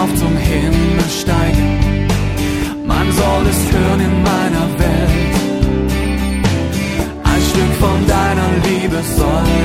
auf zum Himmel steigen. Man soll es hören in meiner Welt. Ein Stück von deiner Liebe soll